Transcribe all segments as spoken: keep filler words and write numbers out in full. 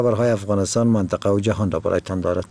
خبرهای افغانستان، منطقه و جهان را برایتان دارد.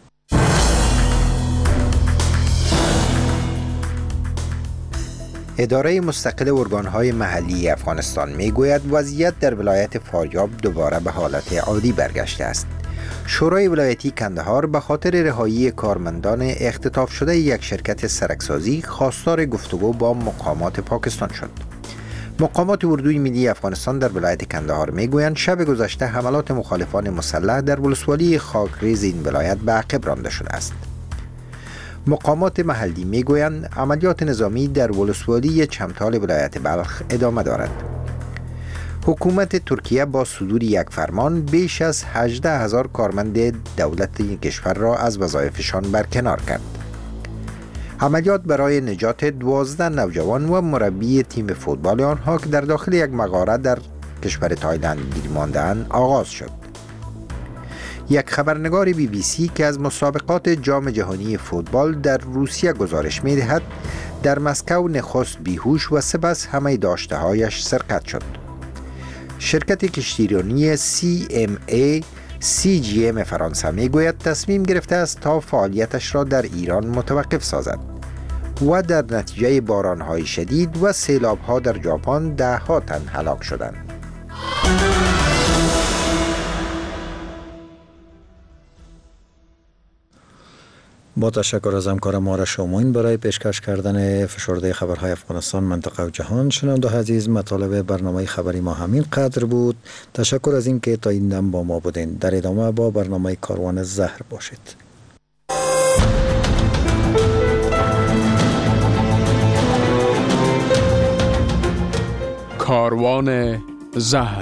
اداره مستقل ارگانهای محلی افغانستان میگوید وضعیت در ولایت فاریاب دوباره به حالت عادی برگشته است. شورای ولایتی کندهار به خاطر رهایی کارمندان اختطاف شده یک شرکت سرکسازی خواستار گفتگو با مقامات پاکستان شد. مقامات اردوی ملی افغانستان در ولایت کندهار میگویند شب گذشته حملات مخالفان مسلح در ولسوالی خاکریز این ولایت به عقب رانده شده است. مقامات محلی میگویند عملیات نظامی در ولسوالی چمتال ولایت بلخ ادامه دارد. حکومت ترکیه با صدور یک فرمان بیش از هجده هزار کارمند دولت این کشور را از وظایفشان برکنار کرد. عملیات برای نجات دوازده نوجوان و مربی تیم فوتبال آنها که در داخل یک مغاره در کشور تایلند گیر مانده‌اند آغاز شد. یک خبرنگار بی بی سی که از مسابقات جام جهانی فوتبال در روسیه گزارش می‌دهد در مسکو نخست بیهوش و سپس همه داشته‌هایش سرقت شد. شرکت کشتیرانی سی ام ای سی جی ام فرانسه میگوید تصمیم گرفته است تا فعالیتش را در ایران متوقف سازد و در نتیجه باران‌های شدید و سیلاب‌ها در ژاپن ده ها تن هلاک شدند. با تشکر از همکار ما شاموین برای پیشکش کردن فشرده خبرهای افغانستان، منطقه و جهان. شنونده عزیز، مطالب برنامه خبری ما همین قدر بود. تشکر از این که تا این دم با ما بودین. در ادامه با برنامه کاروان زهر باشید. کاروان زهر.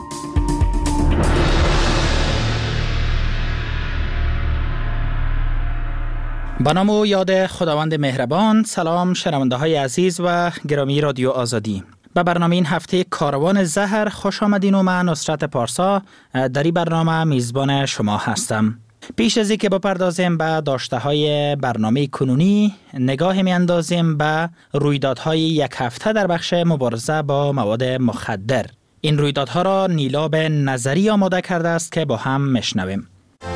با نام و یاد خداوند مهربان. سلام شنونده های عزیز و گرامی رادیو آزادی. به برنامه این هفته کاروان زهر خوش آمدین و من نصرت پارسا در این برنامه میزبان شما هستم. پیش از اینکه بپردازیم به داشته های برنامه کنونی، نگاه می اندازیم به رویدادهای یک هفته در بخش مبارزه با مواد مخدر. این رویدادها را نیلاب نظری آماده کرده است که با هم میشنویم.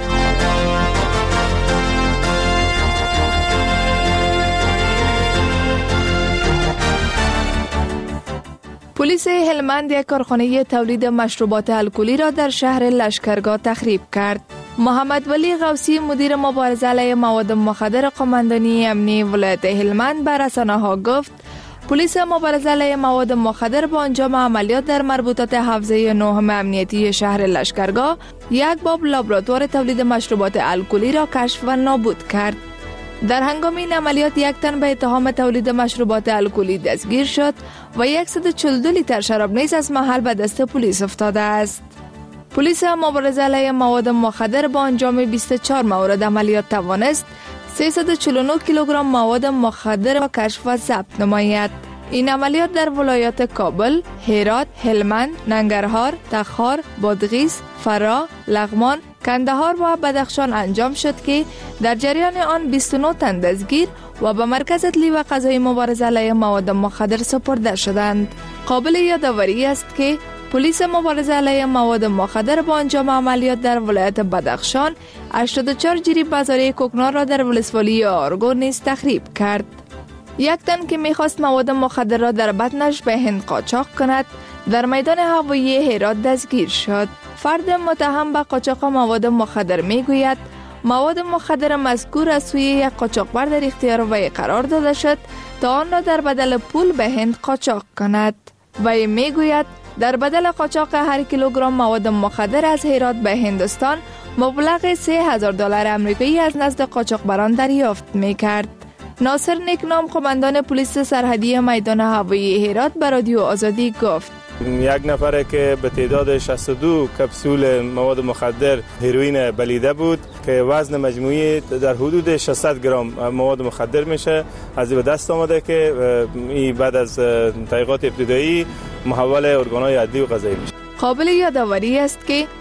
پلیس هلمند یک کارخانه تولید مشروبات الکلی را در شهر لشکرگاه تخریب کرد. محمد ولی غوثی مدیر مبارزه علیه مواد مخدر قماندانی امنی ولایت هلمند به رسانه‌ها گفت پلیس مبارزه علیه مواد مخدر با انجام عملیات در مربوطات حوزه نهم امنیتی شهر لشکرگاه یک باب لابراتوار تولید مشروبات الکلی را کشف و نابود کرد. در هنگام این عملیات یک تن به اتهام تولید مشروبات الکلی دستگیر شد و صد و چهل و دو لیتر شراب نیز از محل به دست پلیس افتاده است. پلیس مبارزه علیه مواد مخدر با انجام بیست و چهار مورد عملیات توانست سیصد و چهل و نه کیلوگرم مواد مخدر را کشف و ضبط نماید. این عملیات در ولایات کابل، هرات، هلمند، ننگرهار، تخار، بادغیس، فرا، لغمان، کندهار و بدخشان انجام شد که در جریان آن بیست و نه تن دستگیر و به مرکز عدلی و قضایی مبارزه علیه مواد مخدر سپرده شدند. قابل یادآوری است که پلیس مبارزه علیه مواد مخدر با انجام عملیات در ولایت بدخشان هشتاد و چهار جریب بازاری کوکنار را در ولسوالی آرگو نیز تخریب کرد. یک تن که میخواست مواد مخدر را در بطنش به هند قاچاق کند در میدان هوایی هرات دستگیر شد. فرد متهم به قاچاق مواد مخدر میگوید مواد مخدر مذکور از سوی یک قاچاقبر در اختیار وی قرار داده شد تا آن را در بدل پول به هند قاچاق کند. وی میگوید در بدل قاچاق هر کیلوگرم مواد مخدر از هرات به هندوستان مبلغ سه هزار دلار آمریکایی از نزد قاچاقبران دریافت میکرد. ناصر نیکنام قماندان پلیس سرحدی میدان هوایی هرات به رادیو آزادی گفت یک نفر که به تعداد شصت و دو کپسول مواد مخدر هروئین بلیده بود که وزن مجموعی در حدود ششصد گرم مواد مخدر میشه از این به دست آمده که این بعد از تحقیقات ابتدایی محول ارگان‌های عدلی و قضایی میشه. قابل یادآوری است که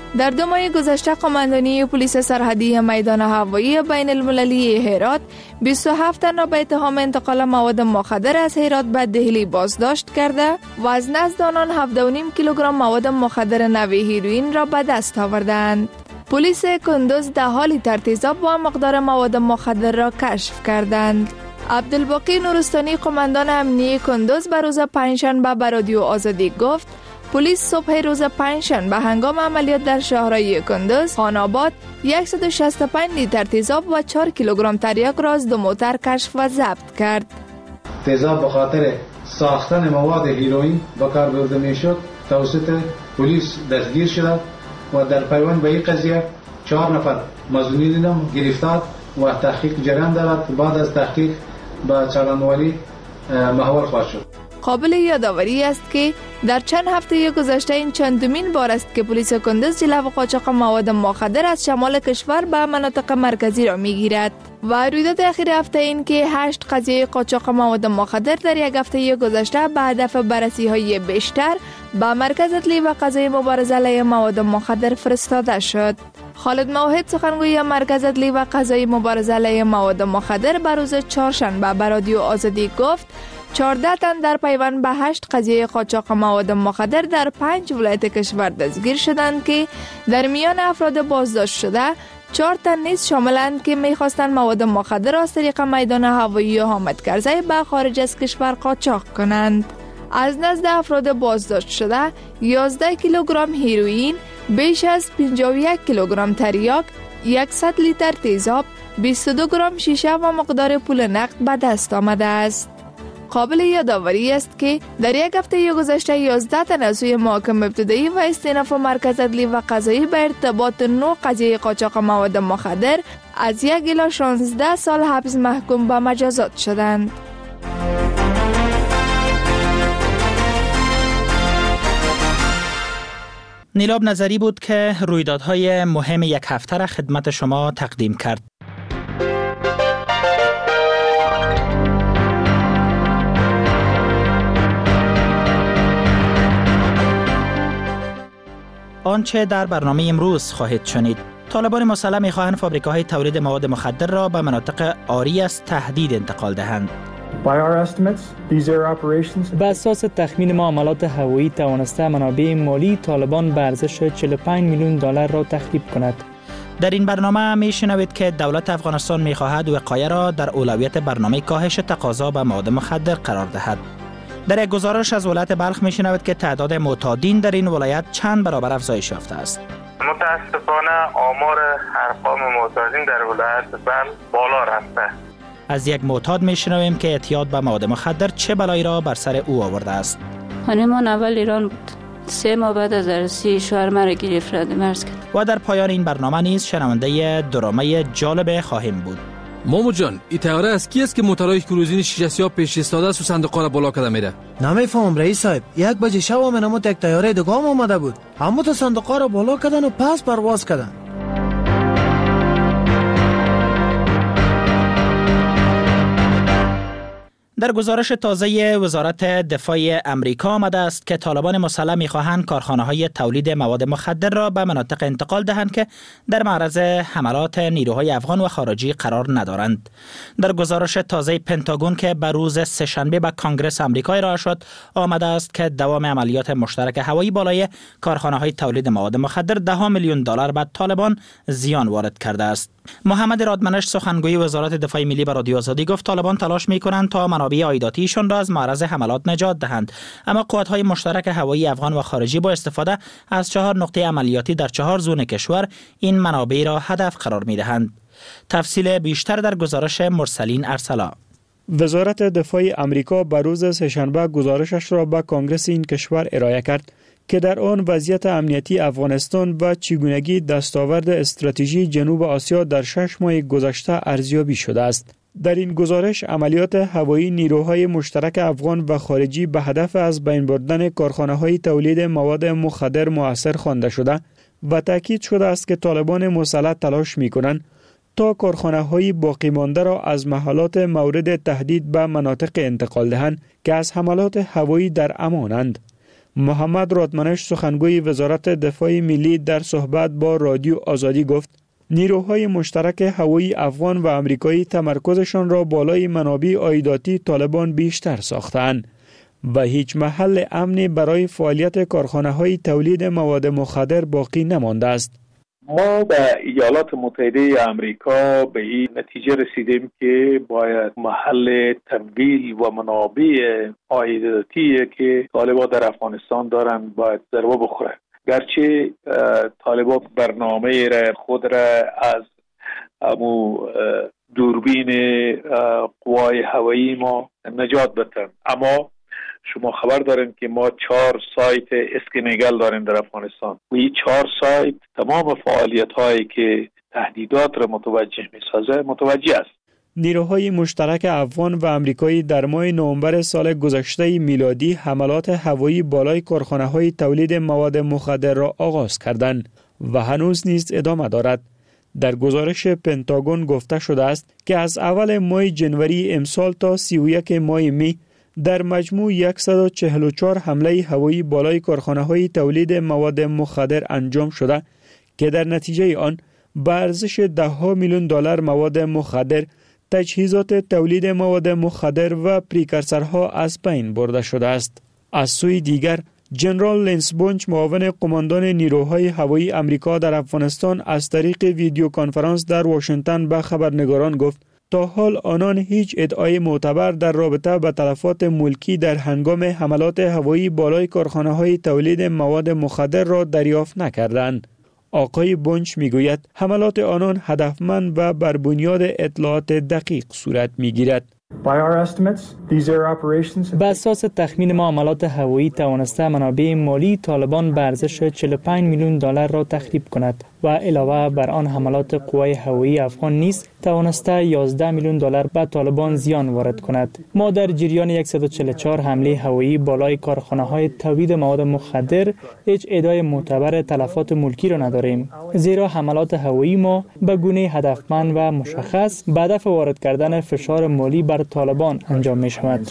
در دو ماه گذشته قماندانی پلیس سرحدی میدان هوایی بین المللی هرات بیست و هفت تن را به اتهام انتقال مواد مخدر از هرات به دهلی بازداشت کرده و از نزد آنان هفده و نیم کیلوگرم مواد مخدر نوع هیروئین را به دست آوردند. پلیس کندوز در حال ترتیزاب با مقدار مواد مخدر را کشف کردند. عبدالباقی نورستانی قماندان امنیه کندوز به روز پنجشنبه به رادیو آزادی گفت پلیس صبح روز پنجشنبه هنگام عملیات در شهرهای کندوز، خان‌آباد صد و شصت و پنج لیتر تیزاب و چهار کیلوگرم تریاک را از دو موتر کشف و ضبط کرد. تیزاب به خاطر ساختن مواد هیروئین به کار برده میشد توسط پلیس دستگیر شده و در پیوند به این قضیه چهار نفر مظنونین هم گرفتار و تحقیق جریان دارد. بعد از تحقیق به چالانوالی محول خواهد شد. قابل یادآوری است که در چند هفته گذشته این چندمین بار است که پلیس کندوز جلو قاچاق مواد مخدر از شمال کشور به مناطق مرکزی را میگیرد و رویداد اخیر هفته این که هشت قضیه قاچاق مواد مخدر در یک هفته گذشته به هدف بررسی های بیشتر به مرکز اطلاعی و قضایی مبارزه علیه مواد مخدر فرستاده شد. خالد موحد سخنگوی مرکز اطلاعی و قضایی مبارزه علیه مواد مخدر به روز چهارشنبه به رادیو آزادی گفت چهارده تن در پیوند به هشت قضیه قاچاق مواد مخدر در پنج ولایت کشور دستگیر شدند که در میان افراد بازداشت شده چهار تن نیز شاملند که میخواستند مواد مخدر از طریق میدان هوایی حامد کرزی به خارج از کشور قاچاق کنند. از نزد افراد بازداشت شده یازده کیلوگرم هیروئین، بیش از پنجاه و یک کیلوگرم تریاک، صد لیتر تیزاب، بیست و دو گرم شیشه و مقدار پول نقد به دست آمده است. قابل یادآوری است که در یک هفته گذشته یازده تن از سوی محاکم ابتدایی و استیناف مرکز اطلاعی و قضایی به ارتباط نو قضیه قاچاق مواد مخدر از یک الی شانزده سال حبس محکوم به مجازات شدند. نیلاب نظری بود که رویدادهای مهم یک هفته را خدمت شما تقدیم کرد. آنچه در برنامه امروز خواهید شنید: طالبان مسلح می‌خواهند فابریکاهای تولید مواد مخدر را به مناطق عاری از تهدید انتقال دهند. به اساس تخمین ما عملات هوایی توانسته منابع مالی طالبان به ارزش چهل و پنج میلیون دلار را تخریب کند. در این برنامه میشنوید که دولت افغانستان می‌خواهد وقایه را در اولویت برنامه کاهش تقاضا به مواد مخدر قرار دهد. در یک گزارش از ولایت بلخ میشنوید که تعداد معتادین در این ولایت چند برابر افزایش یافته است. متاسفانه آمار ارقام معتادین در ولایت بلخ بالا رفته. از یک معتاد میشنویم که اعتیاد به مواد مخدر چه بلایی را بر سر او آورده است. خانمان اول ایران بود. سه ماه بعد از عروسی شوهر مرا گرفت رد مرز کرد. و در پایان این برنامه نیز شنونده درامه جالب خواهیم بود. مامو جان، این تیاره از کی است که موتورهای کروزین شیشه سیاه پیش ایستاده است و صندوق‌ها را بالا کرده میره؟ نمیفهمم رئیس صاحب. یک بجه شب من یک تیاره دگام آمده بود. همه تا صندوق‌ها را بالا کردن و پس پرواز کردن. در گزارش تازه وزارت دفاع امریکا آمده است که طالبان مسلح می‌خواهند کارخانه‌های تولید مواد مخدر را به مناطق انتقال دهند که در معرض حملات نیروهای افغان و خارجی قرار ندارند. در گزارش تازه پنتاگون که بر روز سه‌شنبه به کانگرس آمریکا ارائه شد، آمده است که دوام عملیات مشترک هوایی بالای کارخانه‌های تولید مواد مخدر ده میلیون دلار به طالبان زیان وارد کرده است. محمد رادمنش سخنگوی وزارت دفاع ملی به رادیو آزادی گفت طالبان تلاش می‌کنند تا منابع عایداتیشان را از معرض حملات نجات دهند، اما قوت‌های مشترک هوایی افغان و خارجی با استفاده از چهار نقطه عملیاتی در چهار زون کشور این منابع را هدف قرار می‌دهند. تفصیل بیشتر در گزارش مرسلین ارسلا. وزارت دفاع آمریکا بر روز سه‌شنبه گزارشش را به کانگرس این کشور ارائه کرد که در آن وضعیت امنیتی افغانستان و چگونگی دستاورد استراتژی جنوب آسیا در شش ماه گذشته ارزیابی شده است. در این گزارش عملیات هوایی نیروهای مشترک افغان و خارجی به هدف از بین بردن کارخانه‌های تولید مواد مخدر مؤثر خوانده شده و تاکید شده است که طالبان مسلح تلاش می‌کنند تا کارخانه‌های باقی مانده را از محلات مورد تهدید به مناطق انتقال دهند که از حملات هوایی در امانند. محمد رادمنش سخنگوی وزارت دفاع ملی در صحبت با رادیو آزادی گفت نیروهای مشترک هوایی افغان و آمریکایی تمرکزشان را بالای منابع عایداتی طالبان بیشتر ساختند و هیچ محل امنی برای فعالیت کارخانه‌های تولید مواد مخدر باقی نمانده است. ما به ایالات متحده آمریکا به این نتیجه رسیدیم که باید محل تمویل و منابع عایداتی که طالبان در افغانستان دارند باید ضربه بخوره. گرچه طالبان برنامه را خود را از امو دوربین قوای هوایی ما نجات بدن، اما شما خبر دارین که ما چهار سایت اسکنگل داریم در افغانستان و این چهار سایت تمام فعالیت هایی که تهدیدات را متوجه می سازه متوجه است. نیروهای مشترک افغان و آمریکایی در ماه نوامبر سال گذشته میلادی حملات هوایی بالای کارخانه‌های تولید مواد مخدر را آغاز کردند و هنوز نیز ادامه دارد. در گزارش پنتاگون گفته شده است که از اول ماه جنوری امسال تا سی و یک ماه می در مجموع صد و چهل و چهار حمله هوایی بالای کارخانه‌های تولید مواد مخدر انجام شده که در نتیجه آن به ارزش ده ها میلیون دلار مواد مخدر، تجهیزات تولید مواد مخدر و پریکورسورها از بین برده شده است. از سوی دیگر جنرال لنس بونچ معاون قماندان نیروهای هوایی آمریکا در افغانستان از طریق ویدیو کنفرانس در واشنگتن به خبرنگاران گفت تا حال آنان هیچ ادعای معتبر در رابطه با تلفات ملکی در هنگام حملات هوایی بالای کارخانه‌های تولید مواد مخدر را دریافت نکردند. آقای بونچ میگوید حملات آنان هدفمند و بر بنیاد اطلاعات دقیق صورت میگیرد. به اساس تخمین ما حملات هوایی توانسته منابع مالی طالبان به ارزش چهل و پنج میلیون دلار را تخریب کند و علاوه بر آن حملات قوای هوایی افغان نیز توانسته یازده میلیون دلار به طالبان زیان وارد کند. ما در جریان صد و چهل و چهار حمله هوایی بالای کارخانه‌های تولید مواد مخدر هیچ ادعای معتبر تلفات ملکی را نداریم، زیرا حملات هوایی ما به گونه هدفمند و مشخص به هدف وارد کردن فشار مالی بر طالبان انجام می شود.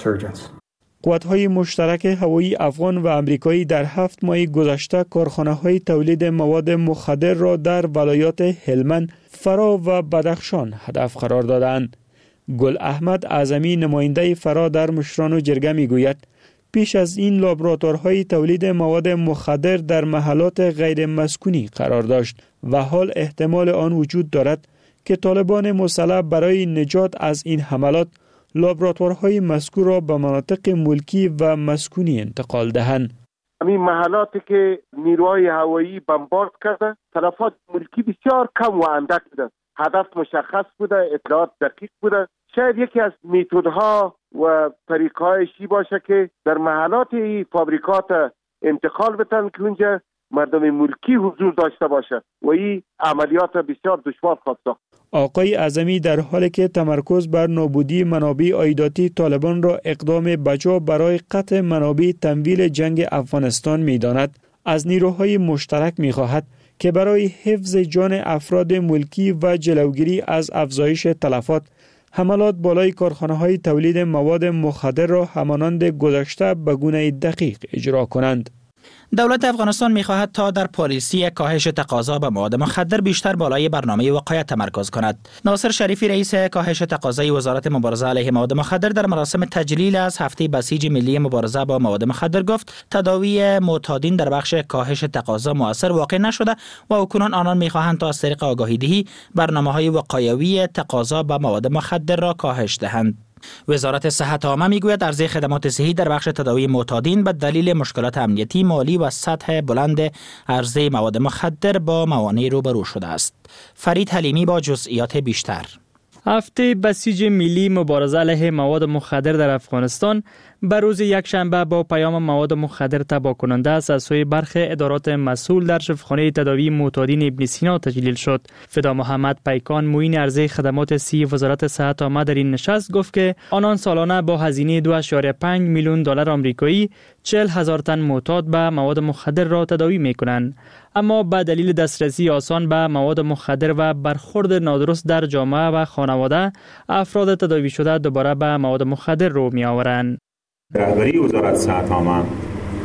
قوات‌های مشترک هوایی افغان و آمریکایی در هفت ماه گذشته کارخانه‌های تولید مواد مخدر را در ولایات هلمند، فرا و بدخشان هدف قرار دادند. گل احمد اعظمی نماینده فرا در مشران جرگه میگوید پیش از این لابراتوارهای تولید مواد مخدر در محلات غیر مسکونی قرار داشت و حال احتمال آن وجود دارد که طالبان مسلح برای نجات از این حملات لابراتوارهای مذکور را به مناطق ملکی و مسکونی انتقال دهند. همین محلاتی که نیروهای هوایی بمبارد کرده تلفات ملکی بسیار کم و اندک بوده. هدف مشخص بوده، اطلاعات دقیق بوده. شاید یکی از میتودها و طریقهایشی باشه که در محلات فابریکات انتقال بتن که اونجا مردم ملکی حضور داشته باشه و این عملیات بسیار دشوار خواهد ساخت. آقای اعظمی در حالی که تمرکز بر نابودی منابع عایداتی طالبان را اقدام بجا برای قطع منابع تمویل جنگ افغانستان می‌داند، از نیروهای مشترک می‌خواهد که برای حفظ جان افراد ملکی و جلوگیری از افزایش تلفات حملات بالای کارخانه‌های تولید مواد مخدر را همانند گذشته به گونه دقیق اجرا کنند. دولت افغانستان می‌خواهد تا در پالیسی کاهش تقاضا به مواد مخدر بیشتر بالای برنامه وقایت تمرکز کند. ناصر شریفی رئیس کاهش تقاضای وزارت مبارزه علیه مواد مخدر در مراسم تجلیل از هفته بسیج ملی مبارزه با مواد مخدر گفت تداوی معتادین در بخش کاهش تقاضا مؤثر واقع نشده و اکنون آنان می‌خواهند تا از طریق آگاهی‌دهی برنامه‌های وقایوی تقاضا به مواد مخدر را کاهش دهند. وزارت صحت عامه میگوید عرضه خدمات صحی در بخش تداوی معتادین به دلیل مشکلات امنیتی، مالی و سطح بلند عرضه مواد مخدر با موانع روبرو شده است. فرید حلیمی با جزئیات بیشتر. هفته بسیج ملی مبارزه علیه مواد مخدر در افغانستان به روز یکشنبه با پیام مواد مخدر تباه کننده است از سوی برخی ادارات مسئول در شفاخانه تداوی معتادین ابن سینا تجلیل شد. فدا محمد پیکان معین عرضه خدمات صحی وزارت صحت عامه در این نشست گفت که آنان سالانه با هزینه دو ممیز پنج میلیون دلار آمریکایی چهل هزار تن معتاد به مواد مخدر را تداوی میکنند، اما به دلیل دسترسی آسان به مواد مخدر و برخورد نادرست در جامعه و خانواده افراد تداوی شده دوباره به مواد مخدر رو می آورند. رهبری وزارت صحت عامه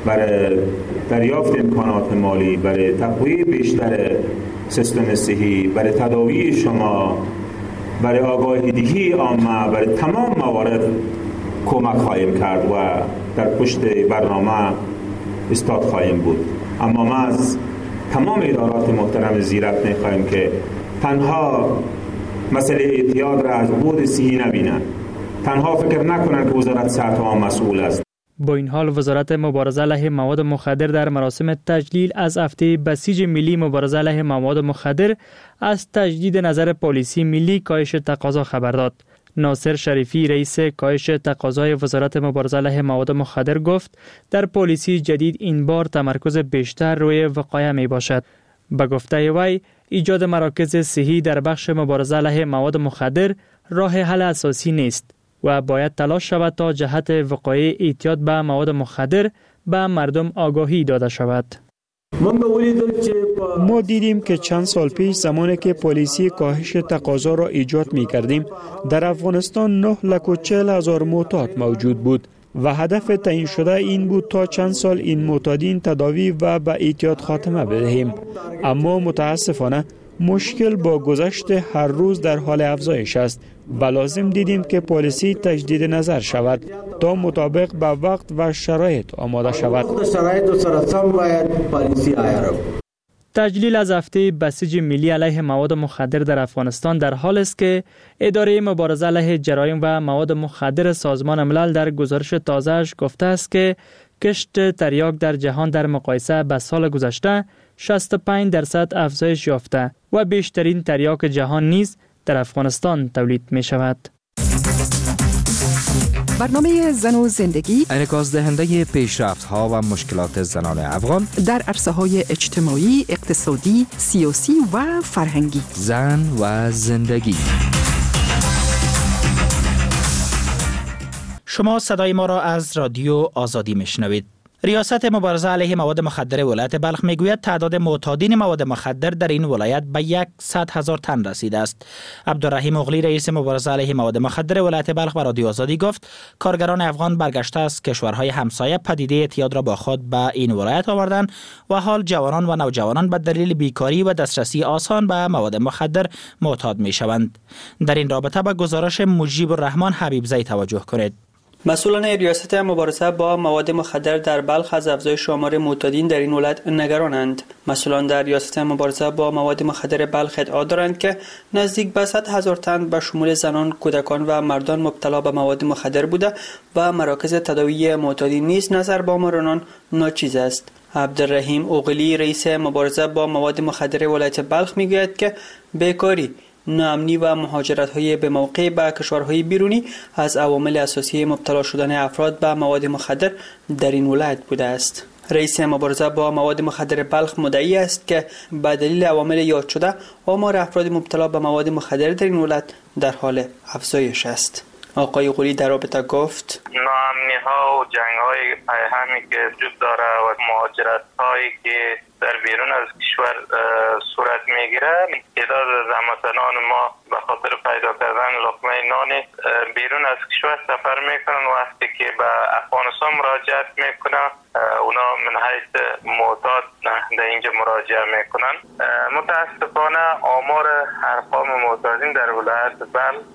برای دریافت امکانات مالی، برای تقویت بیشتر سیستم صحی، برای تداوی شما، برای آگاهیدهی عامه، برای تمام موارد کمک خواهیم کرد و در پشت برنامه استاد خواهیم بود. اما ما از تمام ادارات محترم زیرک می‌خواهیم که تنها مسئله اعتیاد را از بود صحی نبینند، تنها فکر نکنند که وزارت صحت عامه مسئول است. با این حال وزارت مبارزه علیه مواد مخدر در مراسم تجلیل از هفته بسیج ملی مبارزه علیه مواد مخدر از تجدید نظر پلیسی ملی کاهش تقاضا خبر داد. ناصر شریفی رئیس کاهش تقاضای وزارت مبارزه علیه مواد مخدر گفت در پلیسی جدید این بار تمرکز بیشتر روی وقایع می باشد. به گفته وی ایجاد مراکز صحی در بخش مبارزه علیه مواد مخدر راه حل اساسی نیست و باید تلاش شود تا جهت وقایع اعتیاد به مواد مخدر به مردم آگاهی داده شود. ما دیدیم که چند سال پیش زمانی که پلیسی کاهش تقاضا را ایجاد می کردیم در افغانستان نه لک و چهل هزار معتاد موجود بود و هدف تعیین شده این بود تا چند سال این معتادین تداوی و به اعتیاد خاتمه بدهیم. اما متاسفانه مشکل با گذشت هر روز در حال افزایش است و لازم دیدیم که پلیسی تجدید نظر شود تا مطابق به وقت و شرایط آماده شود. تجلیل از هفته بسیج ملی علیه مواد مخدر در افغانستان در حال است که اداره مبارزه علیه جرایم و مواد مخدر سازمان ملل در گزارش تازه‌اش گفته است که کشت تریاک در جهان در مقایسه با سال گذشته شصت و پنج درصد افزایش یافته و بیشترین تریاک جهان نیز در افغانستان تولید می شود. برنامه زن و زندگی انعکاس دهنده پیشرفت ها و مشکلات زنان افغان در عرصه های اجتماعی، اقتصادی، سیاسی و فرهنگی. زن و زندگی. شما صدای ما را از رادیو آزادی میشنوید. ریاست مبارزه علیه مواد مخدر ولایت بلخ میگوید تعداد معتادین مواد مخدر در این ولایت به صد هزار تن رسیده است. عبدالرحیم اغلی رئیس مبارزه علیه مواد مخدر ولایت بلخ به رادیو آزادی گفت کارگران افغان برگشته از کشورهای همسایه پدیده اعتیاد را با خود به این ولایت آوردند و حال جوانان و نوجوانان به دلیل بیکاری و دسترسی آسان به مواد مخدر معتاد میشوند. در این رابطه به گزارش مجیب الرحمن حبیبزی توجه کنید. مسئولان ریاست مبارزه با مواد مخدر در بلخ از افزایش شمار معتادین در این ولایت نگرانند. مسئولان در ریاست مبارزه با مواد مخدر بلخ ادعا دارند که نزدیک به صد هزار تن به شمول زنان، کودکان و مردان مبتلا به مواد مخدر بوده و مراکز تداوی معتادین نیز نظر با آنان ناچیز است. عبدالرحیم اغلی رئیس مبارزه با مواد مخدر ولایت بلخ میگوید که بیکاری، ناامنی و مهاجرت‌های به موقع به کشورهای بیرونی از عوامل اساسی مبتلا شدن افراد به مواد مخدر در این ولایت بوده است. رئیس مبارزه با مواد مخدر بلخ مدعی است که به دلیل عوامل یاد شده آمار افراد مبتلا به مواد مخدر در این ولایت در حال افزایش است. آقای غولی در رابطه گفت ناامنی ها و جنگ های پیهمی که وجود داره و مهاجرت هایی که در بیرون از کشور صورت میگیره، تعداد هموطنان ما به خاطر پیدا کردن لقمه نان بیرون از کشور سفر میکنن. وقتی که به افغانستان مراجعت میکنن اونا من حیث معتاد در اینجا مراجعه میکنن. متاسفانه آمار ارقام معتادین در ولایت بلخ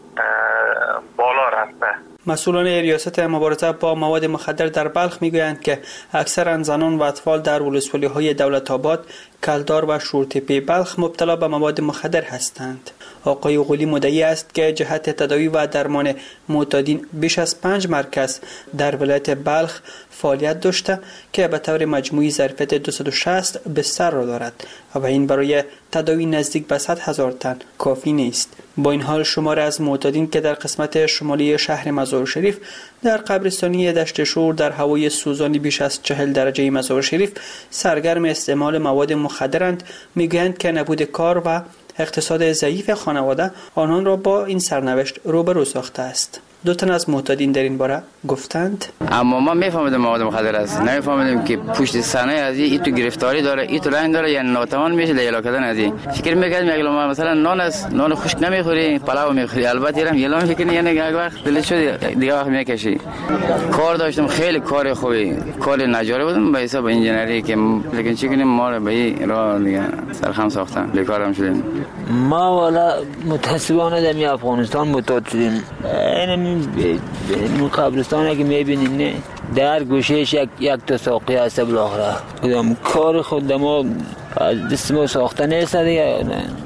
بالا رفته. مسئولان ریاست مبارزه با مواد مخدر در بلخ میگویند که اکثر زنان و اطفال در ولسوالی‌های دولت آباد، کلدار و شورتپه بلخ مبتلا به مواد مخدر هستند. آقای غولی مدعی است که جهت تداوی و درمان معتادین بیش از پنج مرکز در ولایت بلخ فعالیت داشته که به طور مجموعی ظرفیت دویست و شصت بستر را دارد و این برای تداوی نزدیک به صد هزار تن کافی نیست. با این حال شمار از معتادین که در قسمت شمالی شهر مزار شریف در قبرستانی دشت شور در هوای سوزانی بیش از چهل درجه مزار شریف سرگرم استعمال مواد مخدرند میگویند که نبود کار و اقتصاد ضعیف خانواده آنان را با این سرنوشت روبرو ساخته است. دو تن از معتادین در این باره گفتند اما ما میفهمیدیم مواد مخدر است، نمیفهمیدیم که پشت صحنه از این تو گرفتاری داره، این تو رنگ داره، یعنی ناتوان میشه لیلا کردن از این. فکر میکردیم اگه ما مثلا نان است، نان خشک نمیخوری، پلاو میخوری، البته هم یلا میکنی، یعنی یک وقت دل شد دیگه وقت میکشی. کار داشتم، خیلی کار خوبی، کار نجاری بودم به حساب انجینری که لیکن چی کنیم ما رو به این راه دیگه سرخم ساختن، بیکارم شدیم. ما والا متاسفانه در افغانستان معتاد شدیم. این قبرستانی که میبینیم نه در گوشهش یک یک تا ساقی هست بالاخره. کدام کار خود ما از دست ما ساخته نیست دیگه.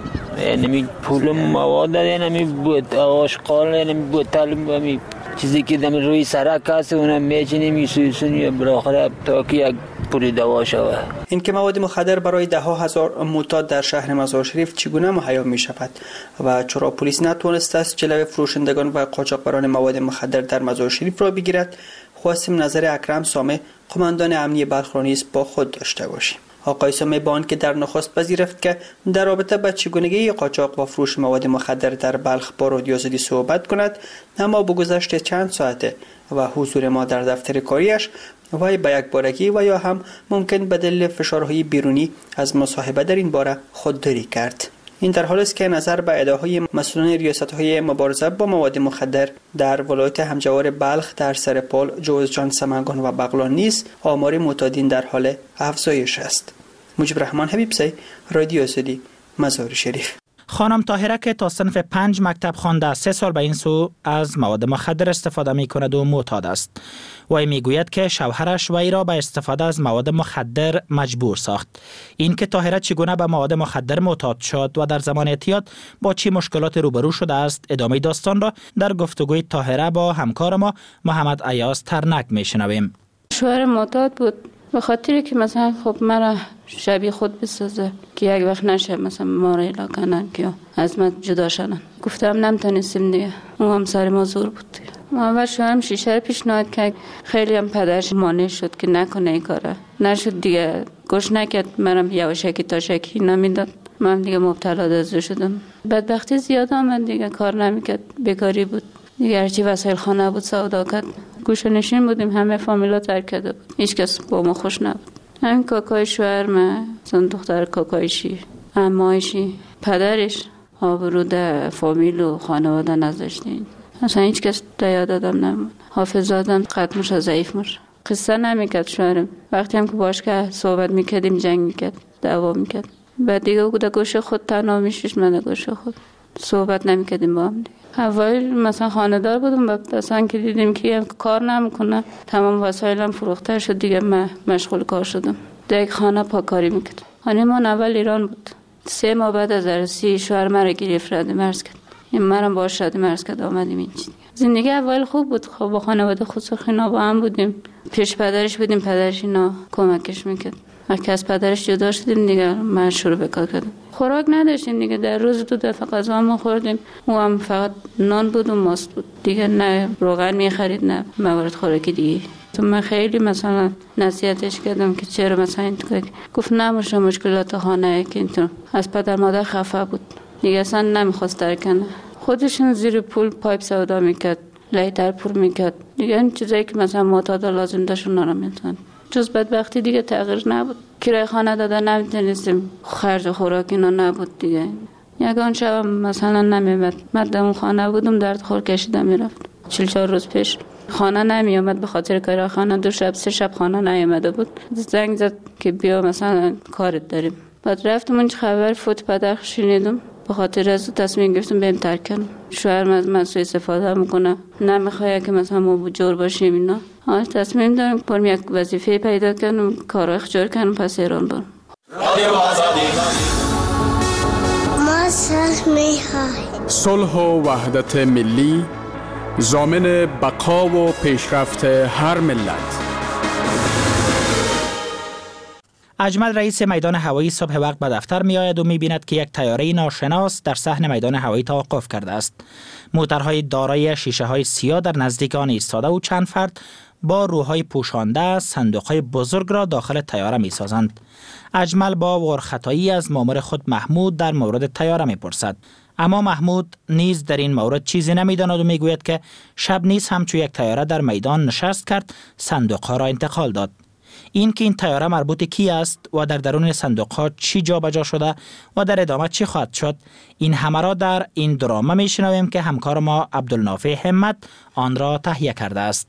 یعنی پول مواد داره، یعنی بود آشغال، یعنی بوتل می چیزی که دم روی سرک هست اونم میچینیم میسوسونی بالاخره تا که یک پول دوا شود. این که مواد مخدر برای ده ها هزار معتاد در شهر مزار شریف چگونه مهیا می شود و چرا پلیس نتوانسته است جلوی فروشندگان و قاچاقبران مواد مخدر در مزار شریف را بگیرد؟ خواستیم نظر اکرم سامه قماندان امنیه بلخ را نیز با خود داشته باشیم. آقای سامه با آنکه در نخست پذیرفت که در رابطه با چگونگی قاچاق و فروش مواد مخدر در بلخ با رادیو آزادی صحبت کند، اما با گذشت چند ساعته و حضور ما در دفتر کاریش وای به یک بارگی و یا هم ممکن به دلیل فشارهای بیرونی از مصاحبه در این باره خودداری کرد. این در حالی است که نظر به ادعاهای مسئولان ریاست‌های مبارزه با مواد مخدر در ولایت همجوار بلخ در سرپال، جوزجان، سمنگان و بغلان نیز آمار معتادین در حال افزایش است. مجیب رحمان حبیبزی، رادیو آزادی، مزار شریف. خانم طاهره که تا صنف پنج مکتب خوانده سه سال به این سو از مواد مخدر استفاده می کند و معتاد است. وی می گوید که شوهرش وی را به استفاده از مواد مخدر مجبور ساخت. این که طاهره چگونه به مواد مخدر معتاد شد و در زمان اعتیاد با چه مشکلات روبرو شده است، ادامه داستان را در گفتگوی طاهره با همکار ما محمد ایاز ترنک می شنویم. شوهر معتاد بود به خاطر که مثلا خب مرا شبیه خود بسازه که یک وقت نشه مثلا ما را الا کنن که از من جدا شدن. گفتم نمیتونستیم دیگه، اون هم سر ما زور بود دیگه. ما اول شوهرم شیشه رو پیشنهاد کرد، خیلی هم پدرش مانع شد که نکنه این کاره، نشد دیگه، گوش نکرد، منم یواشکی تا شکی نمیداد، من دیگه مبتلا دزدی شدم. بدبختی زیاد آمد دیگه، کار نمیکرد، بیکاری بود دیگه، هرچی وسایل خانه بود سودا کرد. گوشه نشین بودیم، همه فامیلا ترک کرده بود، هیچ کس با ما خوش نبود. همین کاکای شوهر من، زن دختر کاکایشی، عمایشی، پدرش آبرو ده فامیل و خانواده نذاشتین، اصلا هیچ کس دیاد آدم نمود. حافظ آدم قدمش ضعیف مش، قصه نمیکرد شوهرم. وقتی هم که باش که صحبت میکردیم جنگ میکرد، دعوا میکرد. بعد دیگه او ده گوشه خود تنها میشش، من ده گوشه خود صحبت نمیکردیم با هم دیگه. اول مثلا خانه‌دار بودم، بعد اصلا که دیدیم که کار نمیکنه، تمام وسایلم فروخته شد دیگه، من مشغول کار شدم. دیگه خانه پاکاری میکردم. خانه‌مان اول ایران بود. سه ماه بعد از عروسی شوهر مرا گرفت، رد مرز کرد. این مرا باش رد مرز کرد، آمدیم اینجا. زندگی اول خوب بود، خب با خانواده خود سخینا با هم بودیم. پیش پدرش بودیم، پدرش اینا کمکش میکرد. وقتی از پدرش جدا شدیم دیگه من شروع به کار کردم. خوراک نداشتیم دیگه، در روز دو دفعه غذا ما خوردیم، او هم فقط نان بود و ماست بود دیگه، نه روغن میخرید نه موارد خوراکی دیگه. تو من خیلی مثلا نصیحتش کردم که چرا مثلا این کار، گفت نموشه مشکلات خانه که اینطور. از پدر مادر خفه بود دیگه، اصلا نمیخواست ترک کنه. خودشون زیر پول پایپ سودا میکرد، لیتر پر میکرد دیگه، این چیزایی که مثلا معتاد لازم داشت اونا رو میتونن. جز بدبختی دیگه تغییر نبود، کرایه خانه دادن نمیتونستیم، خرج خوراک اینا نبود دیگه. یگان شب مثلا نمیمد، مردم خانه بودم درد خور کشیدم میرفت. چل چهار روز پیش خانه نمی آمد به خاطر کرایه خانه، دو شب سه شب خانه نیامده بود. زنگ زد که بیا مثلا کارت داریم. بعد رفتم اونجا خبر فوت پدر شنیدم، به خاطر از تصمیم گرفتم بریم ترک کنم. شوهرم از من سوء استفاده میکنه، نمیخواد که مثلا ما جور باشیم اینا. آن تصمیم دارم برم یک وظیفه پیدا کنم، کارا اخجار کنم، پس ایران برم. ما صلح می‌خوایم. صلح و وحدت ملی ضامن بقا و پیشرفت هر ملت. اجمل رئیس میدان هوایی صبح وقت به دفتر می آید و می بیند که یک طیاره ناشناس در صحن میدان هوایی توقف کرده است. موتورهای دارای شیشه های سیاه در نزدیک آن ایستاده و چند فرد با روهای پوشانده صندوقهای بزرگ را داخل طیاره می سازند. اجمل با ورختایی از مامور خود محمود در مورد طیاره می پرسد. اما محمود نیز در این مورد چیزی نمی‌داند و میگوید که شب نیز همچون یک طیاره در میدان نشست کرد، صندوق‌ها را انتقال داد. این که این طیاره مربوط کی است و در درون صندوق‌ها چی جابجا شده و در ادامه چی خواهد شد، این همه را در این درامه می‌شنویم که همکار ما عبدالنافع همت آن را تهیه کرده است.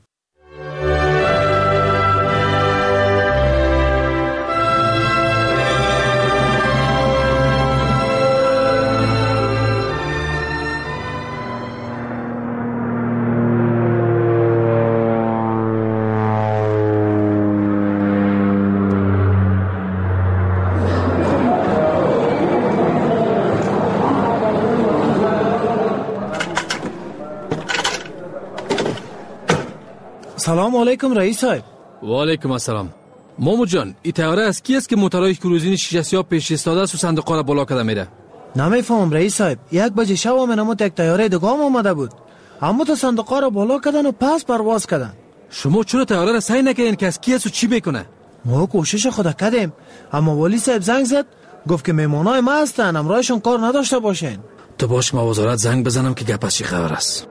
سلام علیکم رئیس صاحب. و علیکم السلام. مامو جان، این طیاره از کی است که موتورهای کروزین شیشه سیاه پیش ایستاده است و صندوق‌ها را بالا کرده میره؟ نمیفهمم رئیس صاحب. یک بجه شب من امو یک طیاره دیگه آمده بود. اما تو صندوق‌ها را بالا کردن و پس پرواز کردن. شما چرا طیاره را سعی نکردین که از کی است و چی میکنه؟ ما کوشش خود کردیم، اما والی صاحب زنگ زد گفت که مهمانای ما هستن، امرایشون کار نداشته باشین. تو باش ما وزارت زنگ بزنم که گپ از چی خبر است.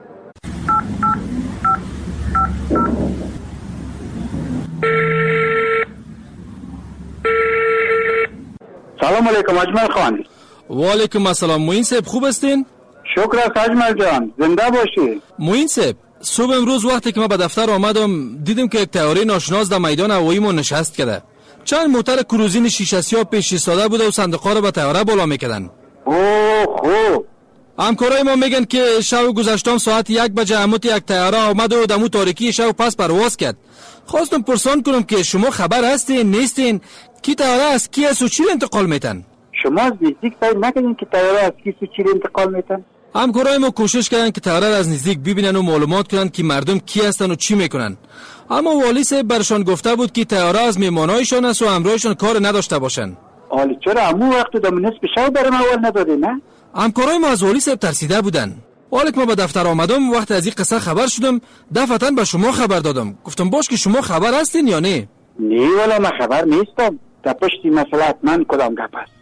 سلام علیکم اجمل خان. و علیکم السلام. موین صاحب خوب هستین؟ شکر است اجمل جان، زنده باشی. موین صاحب، صبح امروز وقتی که ما به دفتر آمدم دیدم که یک طیاره ناشناس در میدان هوایی ما نشست کرده. چند موتور کروزین شیشه سیاه پیش ایستاده بوده و صندوق‌ها را به طیاره بالا میکردن. اوه خوب. همکارای ما میگن که شب گذشتم ساعت یک بجه هموت یک طیاره آمد و دمو تاریکی شب پس پرواز کرد. خواستم پرسان کنم که شما خبر هستین نیستین کی طیاره از کی است و چی انتقال میتن؟ شما از نزدیک سعی نکردین که طیاره از کی و چی انتقال میتن؟ همکارای ما کوشش کردن که طیاره از نزدیک ببینن و معلومات کنن که مردم کی هستن و چی میکنن. اما والی صاحب برشان گفته بود که طیاره از مهمانایشان است و همراهشان کار نداشته باشن. حالا چرا همون وقت دم نصف شب برام اول ندادی نه؟ همکارای ما از والی صاحب ترسیده بودن. حالا که ما به دفتر آمدم وقت از این قصه خبر شدم دفعتاً به شما خبر دادم. گفتم باش که شما خبر هستین یا نه؟ نه والا من خبر نیستم. در پشتی مسئله من کدام گپ است؟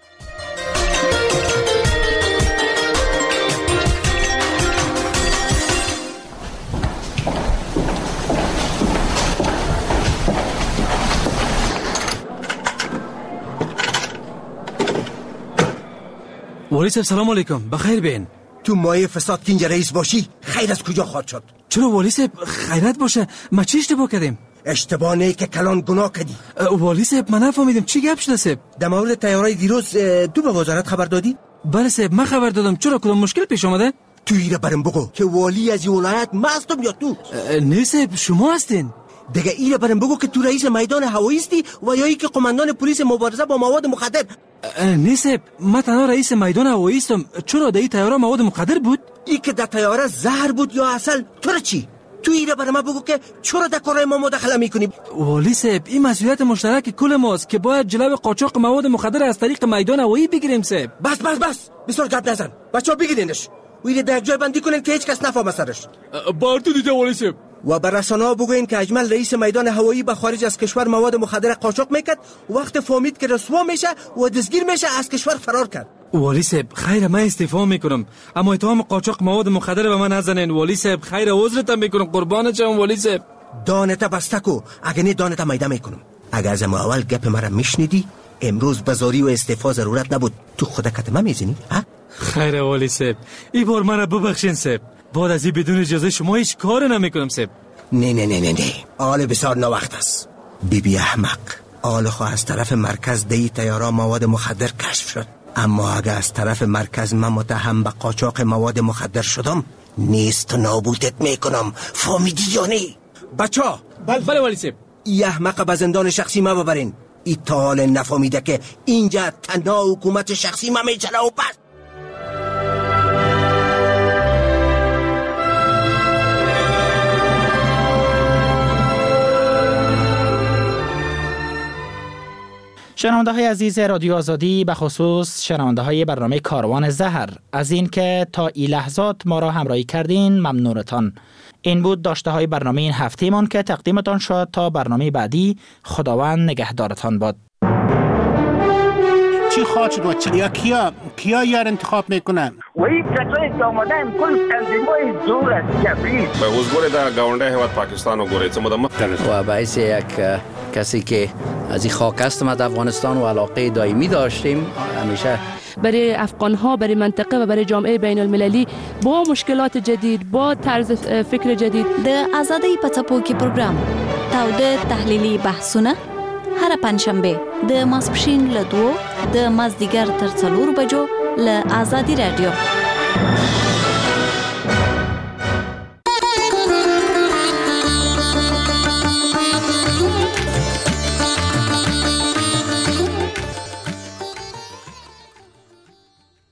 والی صاحب سلام علیکم. بخیر بین. تو مایه فساد که اینجا رئیس باشی خیر از کجا خواهد شد؟ چرا والی صاحب خیرت باشه؟ ما چی اشتباه کردیم؟ اشتباه نه که کلان گناه کردی. والی صاحب من نفهمیدم چی گپ شده صاحب؟ در مورد طیاره دیروز تو به وزارت خبر دادی؟ بله صاحب من خبر دادم. چرا کدام مشکل پیش آمده؟ تو ایره برم بگو که والی از این ولایت ما هستم یا تو؟ نه صاحب شما هستین. دیگه ایره برم بگو که تو رئیس میدان هوایی هستی و یا ای که قماندان پلیس مبارزه با مواد مخدر. نه صاحب من تنها رئیس میدان هوایی هستم. چرا در این طیاره مواد مخدر بود؟ ای که در طیاره زهر بود یا عسل؟ تو چی؟ تو ایره برای ما بگو که چرا در کارهای ما مداخله میکنی؟ والی صاحب این مسئولیت مشترک کل ماست که باید جلو قاچاق مواد مخدر از طریق میدان هوایی بگیریم صاحب. بس بس بس بسیار گپ نزن. بچه‌ها بگیرینش و ایره در جای بندی کنین که هیچ کس نفهمه سرش. بارتو دیده والی صاحب. و بر رسانه‌ها بگوین که اجمل رئیس میدان هوایی به خارج از کشور مواد مخدر قاچاق میکرد. وقت فهمید که رسوا میشه و دستگیر میشه از کشور فرار کرد. والی صاحب خیر من استعفا میکنم اما اتهام قاچاق مواد مخدر به من نزنین. والی صاحب خیر عذرتم میکنم قربانت شم والی صاحب. دانت بستکو اگه نه دانت میده میکنم. اگه از ما اول گپ مرا میشنیدی امروز بازاری و استعفا ضرورت نبود. تو خود کتمه میزنی ها؟ خیر والی صاحب این بار منو ببخشین صاحب. بعد از این بدون اجازه شما هیچ کار نمیکنم صاحب. نه نه نه نه نه آل بسیار نوقت است. بی بی احمق آل خو از طرف مرکز دی طیاره مواد مخدر کشف شد. اما اگه از طرف مرکز من متهم به قاچاق مواد مخدر شدم نیست نابودت میکنم. فهمیدی یا نه؟ بچا بله بله والی صاحب. ای احمق به زندان شخصی ما ببرین. ای تا حال نفهمیده که اینجا تنها حکومت شخصی ما میچنه و بس. شنونده های عزیز رادیو آزادی به خصوص شنونده های برنامه کاروان زهر از این که تا این لحظات ما را همراهی کردین ممنونتان. این بود داشته های برنامه این هفته من که تقدیمتان شد. تا برنامه بعدی خداوند نگهدارتان باد. چی خواهد شد و چی یا کیا کیا یار انتخاب میکنن و این کسایی که آمدن کل تنظیمای زور است کبریز به حضور در گاونده هیواد پاکستان و گوره چمدم و باعث یک کسی که از این خاک است ما در افغانستان و علاقه دائمی داشتیم همیشه برای افغان ها، برای منطقه و برای جامعه بین المللی با مشکلات جدید، با طرز فکر جدید. د آزادۍ په څپو کې پروګرام تاوده تحلیلي بحثونه هر پنځشنبه د ماسپښین له دوو د مازدیګر تر څلورو بجو له آزادي رادیو.